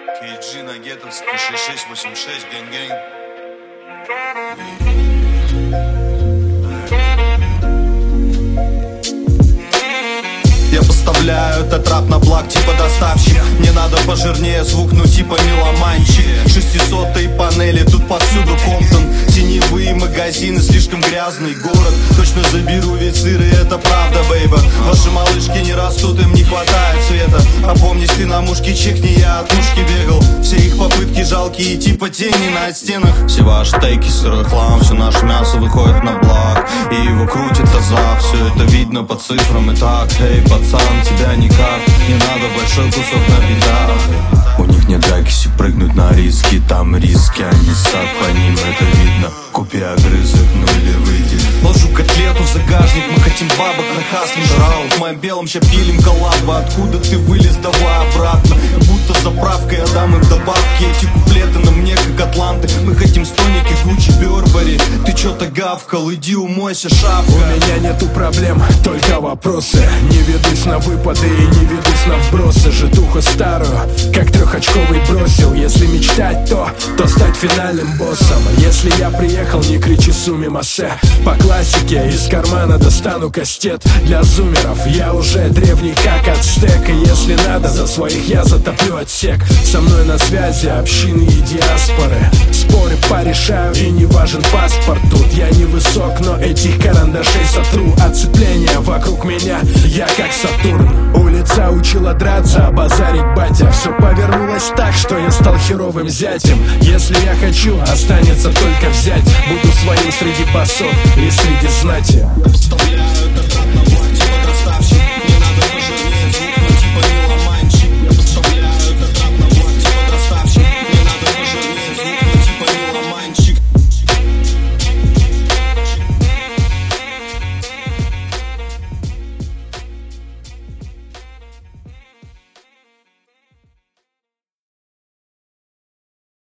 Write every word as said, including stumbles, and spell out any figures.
кей джи на Гетовский, шесть шесть восемь шесть, гэнг-гэнг. Я поставляю этот рап на благ типа доставщик. Мне надо пожирнее звук, ну типа меломанчик. Шестисотые панели, тут повсюду Комптон. Теневые магазины, слишком грязный город. Точно заберу ведь сыры, это правда, бейба. Ваши малышки не растут, им не хватает света. Опомнись ты на мушке, чекни, я от мушки бегал. Все их попытки жалкие, типа тени на стенах. Все ваши тейки, сырой хлам, все наше мясо выходит на благ. И его крутит таза, все это видно по цифрам. И так, эй, пацан, тебя никак. Не надо большой кусок на бедах. У них нет джакиси, прыгнуть на риски. Там риски, они сад, по ним это видно. Купи огрызок, ну или выйди. Ложу котлету в загажник, мы хотим бабок на хаслинг. Раунд, в моем белом ща пилим коллабо. Откуда ты вылез, давай обратно. Будто заправка, я дам им добавки. Эти куплеты на мне как атланты. Мы хотим стоники, Гуччи, Бербери. Ты чё-то гавкал, иди умойся, шапка. У меня нету проблем, только вопросы. Не ведусь на выпады и не ведусь на вбросы. Житуха старую, как трехочковый бросил. Если мечтать, то, то стать финальным боссом. Если я приехал, не кричи сумимасе. По классике из кармана достану кастет. Для зумеров я уже древний как ацтек. И если надо, за своих я затоплю отсек. Со мной на связи общины и диаспоры. Споры порешаю и не важен паспорт. Тут я не высок, но этих карандашей сотру. Оцепление вокруг меня, я как Сатурн. Улица учила драться, а базарить батя. Все повернулось так, что я стал херовым зятем. Если я хочу, останется только взять. Буду своим среди басов и среди знати. Вставляю этот рап на благ.